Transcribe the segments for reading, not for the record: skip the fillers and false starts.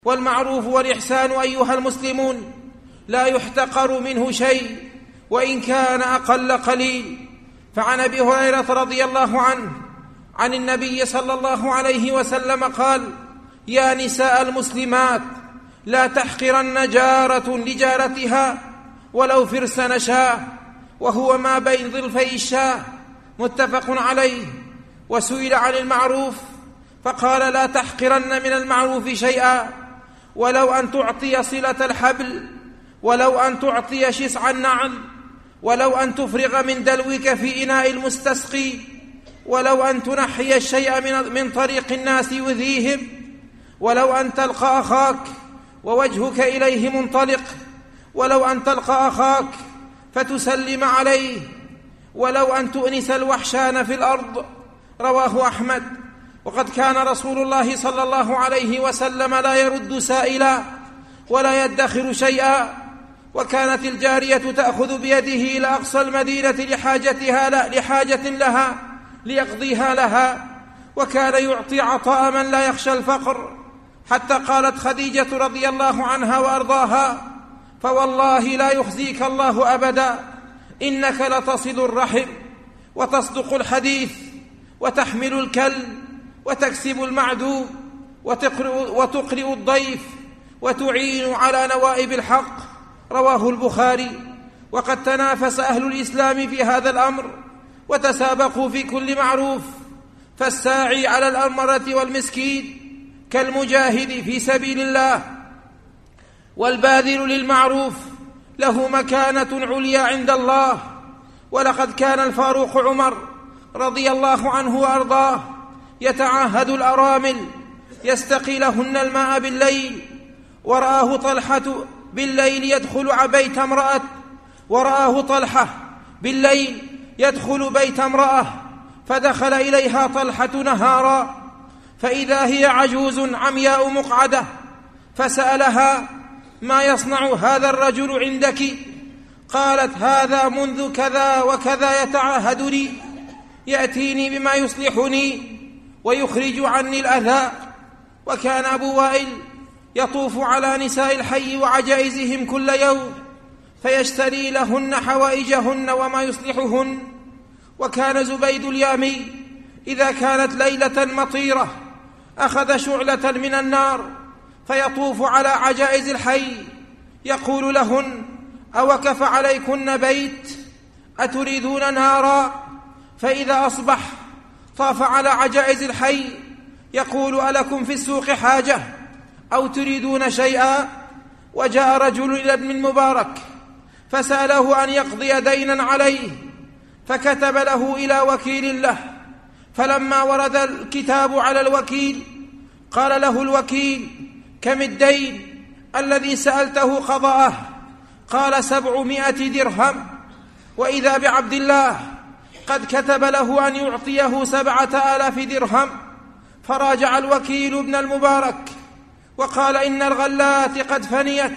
والمعروف والإحسان أيها المسلمون لا يحتقر منه شيء وإن كان أقل قليل. فعن أبي هريرة رضي الله عنه عن النبي صلى الله عليه وسلم قال: يا نساء المسلمات لا تحقرن جارة لجارتها ولو فرس نشاه، وهو ما بين ظلفي الشاه، متفق عليه. وسئل عن المعروف فقال: لا تحقرن من المعروف شيئا ولو أن تعطي صلة الحبل، ولو أن تعطي شسع النعل، ولو أن تفرغ من دلوك في إناء المستسقي، ولو أن تنحي الشيء من طريق الناس يؤذيهم، ولو أن تلقى أخاك ووجهك إليه منطلق، ولو أن تلقى أخاك فتسلم عليه، ولو أن تؤنس الوحشان في الأرض. رواه أحمد. وقد كان رسول الله صلى الله عليه وسلم لا يرد سائلا ولا يدخر شيئا، وكانت الجارية تأخذ بيده إلى أقصى المدينة لحاجة لها ليقضيها لها، وكان يعطي عطاء من لا يخشى الفقر، حتى قالت خديجة رضي الله عنها وأرضاها: فوالله لا يخزيك الله أبدا، إنك لتصل الرحم وتصدق الحديث وتحمل الكل وتكسب المعدوم وتقرئ الضيف وتعين على نوائب الحق. رواه البخاري. وقد تنافس أهل الإسلام في هذا الأمر وتسابقوا في كل معروف، فالساعي على الأمرة والمسكين كالمجاهد في سبيل الله، والباذل للمعروف له مكانة عليا عند الله. ولقد كان الفاروق عمر رضي الله عنه وأرضاه يتعاهد الأرامل يستقي لهن الماء بالليل، ورآه طلحة بالليل يدخل بيت امرأة فدخل إليها طلحة نهارا فإذا هي عجوز عمياء مقعدة، فسألها: ما يصنع هذا الرجل عندك؟ قالت: هذا منذ كذا وكذا يتعاهدني، يأتيني بما يصلحني ويخرج عني الأذى. وكان أبو وائل يطوف على نساء الحي وعجائزهم كل يوم فيشتري لهن حوائجهن وما يصلحهن. وكان زبيد اليامي إذا كانت ليلة مطيرة أخذ شعلة من النار فيطوف على عجائز الحي يقول لهن: أوكف عليكن بيت؟ أتريدون نارا؟ فإذا أصبح طاف على عجائز الحي يقول: ألكم في السوق حاجة أو تريدون شيئا؟ وجاء رجل إلى ابن المبارك فسأله أن يقضي دينا عليه، فكتب له إلى وكيل له، فلما ورد الكتاب على الوكيل قال له الوكيل: كم الدين الذي سألته قضاءه؟ قال: 700 درهم. وإذا بعبد الله قد كتب له أن يعطيه 7000 درهم. فراجع الوكيل ابن المبارك وقال: إن الغلات قد فنيت.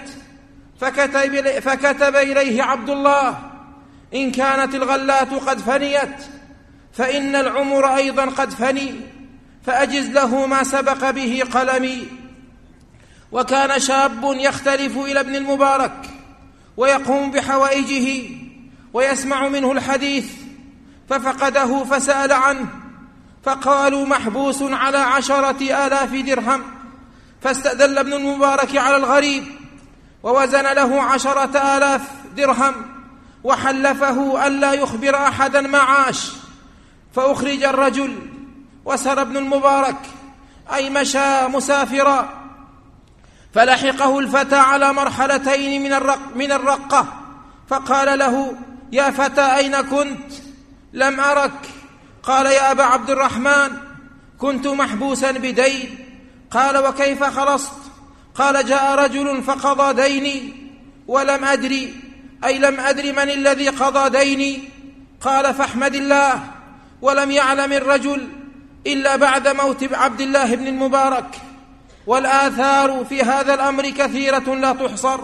فكتب إليه عبد الله: إن كانت الغلات قد فنيت فإن العمر أيضا قد فني، فأجز له ما سبق به قلمي. وكان شاب يختلف إلى ابن المبارك ويقوم بحوائجه ويسمع منه الحديث، ففقده فسأل عنه، فقالوا: محبوس على 10,000 درهم. فاستدل ابن المبارك على الغريب ووزن له 10,000 درهم وحلفه ألا يخبر أحدا ما عاش. فأخرج الرجل وسر ابن المبارك أي مشى مسافرا، فلحقه الفتى على مرحلتين من الرقة، فقال له: يا فتى أين كنت؟ لم أرك. قال: يا أبا عبد الرحمن، كنت محبوسا بدين. قال: وكيف خلصت؟ قال: جاء رجل فقضى ديني ولم أدري، أي لم أدري من الذي قضى ديني. قال: فاحمد الله. ولم يعلم الرجل إلا بعد موت عبد الله بن المبارك. والآثار في هذا الأمر كثيرة لا تحصر.